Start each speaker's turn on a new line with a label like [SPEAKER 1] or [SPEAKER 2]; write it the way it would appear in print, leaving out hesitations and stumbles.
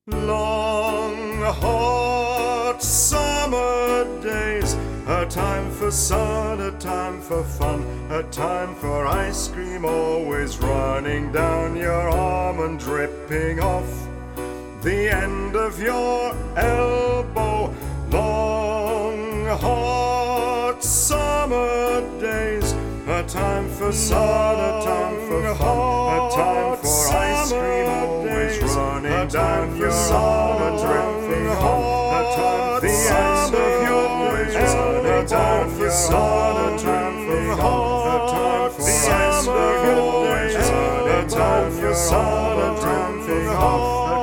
[SPEAKER 1] Long, hot summer days, a time for sun, a time for fun, a time for ice cream always running down your arm and dripping off the end of your elbow. Long, hot summer days, a time for sun, a time for fun, a time for ice cream always running down your arm and dripping off the end of your elbow. A time for sun, a time for fun, a time for ice cream always running down your arm and dripping off.